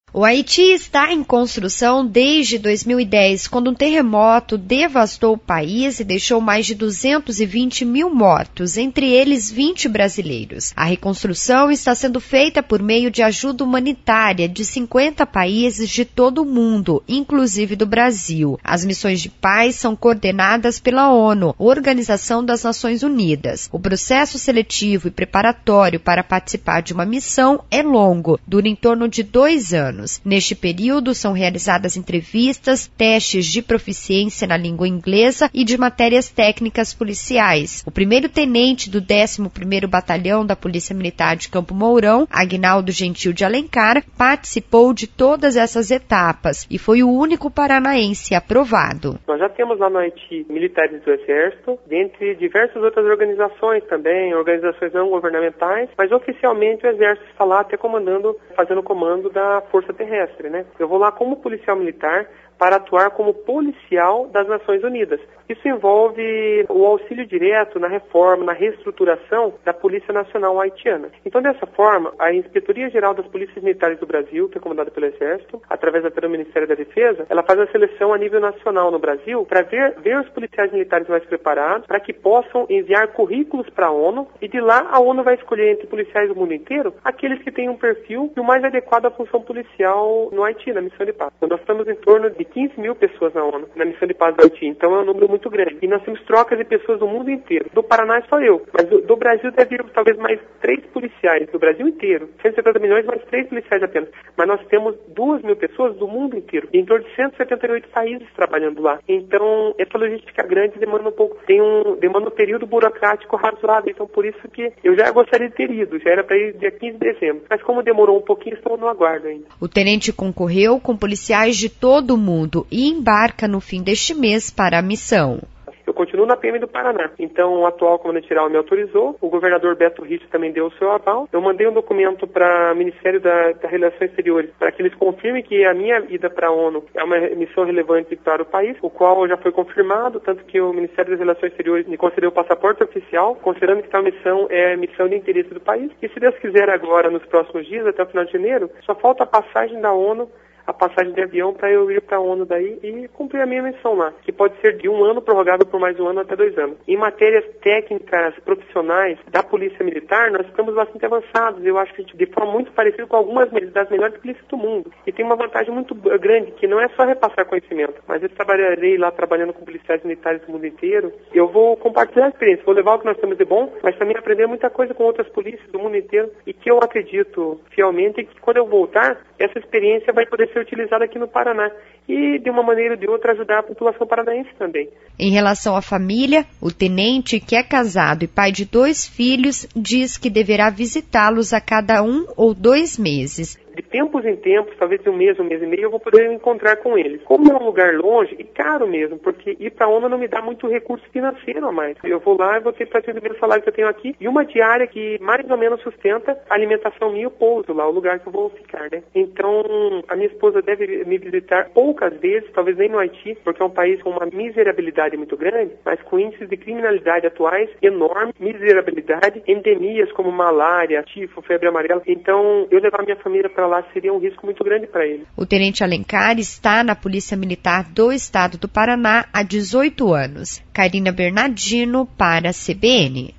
O Haiti está em construção desde 2010, quando um terremoto devastou o país e deixou mais de 220 mil mortos, entre eles 20 brasileiros. A reconstrução está sendo feita por meio de ajuda humanitária de 50 países de todo o mundo, inclusive do Brasil. As missões de paz são coordenadas pela ONU, Organização das Nações Unidas. O processo seletivo e preparatório para participar de uma missão é longo, dura em torno de 2 anos. Neste período, são realizadas entrevistas, testes de proficiência na língua inglesa e de matérias técnicas policiais. O primeiro-tenente do 11º Batalhão da Polícia Militar de Campo Mourão, Aguinaldo Gentil de Alencar, participou de todas essas etapas e foi o único paranaense aprovado. Nós já temos lá no Haiti militares do Exército, dentre diversas outras organizações também, organizações não governamentais, mas oficialmente o Exército está lá até fazendo o comando da Força Terrestre, né? Eu vou lá como policial militar para atuar como policial das Nações Unidas. Isso envolve o auxílio direto na reforma, na reestruturação da Polícia Nacional Haitiana. Então, dessa forma, a Inspetoria Geral das Polícias Militares do Brasil, que é comandada pelo Exército, através do Ministério da Defesa, ela faz a seleção a nível nacional no Brasil para ver os policiais militares mais preparados, para que possam enviar currículos para a ONU, e de lá a ONU vai escolher entre policiais do mundo inteiro aqueles que têm um perfil o mais adequado à função policial no Haiti, na missão de paz. Então, nós estamos em torno de 15 mil pessoas na ONU, na missão de paz do Haiti. Então é um número muito grande. E nós temos trocas de pessoas do mundo inteiro. Do Paraná é só eu. Mas do Brasil deve ir talvez mais 3 policiais. Do Brasil inteiro. 170 milhões, mais 3 policiais apenas. Mas nós temos 2 mil pessoas do mundo inteiro. E em torno de 178 países trabalhando lá. Então, essa logística grande demanda demanda um período burocrático razoável. Então, por isso que eu já gostaria de ter ido. Já era para ir dia 15 de dezembro. Mas como demorou um pouquinho, estou no aguardo ainda. O tenente concorreu com policiais de todo o mundo e embarca no fim deste mês para a missão. Eu continuo na PM do Paraná. Então, o atual comandante-geral me autorizou, o governador Beto Richa também deu o seu aval. Eu mandei um documento para o Ministério das Relações Exteriores para que eles confirmem que a minha ida para a ONU é uma missão relevante para o país, o qual já foi confirmado, tanto que o Ministério das Relações Exteriores me concedeu o passaporte oficial, considerando que tal missão é missão de interesse do país. E se Deus quiser agora, nos próximos dias, até o final de janeiro, só falta a passagem da ONU, a passagem de avião para eu ir para a ONU daí e cumprir a minha missão lá, que pode ser de 1 ano, prorrogável por mais 1 ano até 2 anos. Em matérias técnicas, profissionais da Polícia Militar, nós estamos bastante avançados. Eu acho que de forma muito parecida com algumas das melhores polícias do mundo. E tem uma vantagem muito grande, que não é só repassar conhecimento, mas eu trabalharei lá trabalhando com policiais militares do mundo inteiro. Eu vou compartilhar a experiência, vou levar o que nós temos de bom, mas também aprender muita coisa com outras polícias do mundo inteiro e que eu acredito fielmente que quando eu voltar, essa experiência vai poder ser utilizada aqui no Paraná e, de uma maneira ou de outra, ajudar a população paranaense também. Em relação à família, o tenente, que é casado e pai de 2 filhos, diz que deverá visitá-los a cada 1 ou 2 meses. De tempos em tempos, talvez de um mês e meio, eu vou poder encontrar com eles. Como é um lugar longe e caro mesmo, porque ir para a ONU não me dá muito recurso financeiro a mais. Eu vou lá e vou ter praticamente o mesmo salário que eu tenho aqui e uma diária que mais ou menos sustenta a alimentação minha e o pouso lá, o lugar que eu vou ficar, né? Então, a minha esposa deve me visitar poucas vezes, talvez nem no Haiti, porque é um país com uma miserabilidade muito grande, mas com índices de criminalidade atuais enormes, miserabilidade, endemias como malária, tifo, febre amarela. Então, eu levar minha família para lá seria um risco muito grande para ele. O tenente Alencar está na Polícia Militar do Estado do Paraná há 18 anos. Karina Bernardino para a CBN.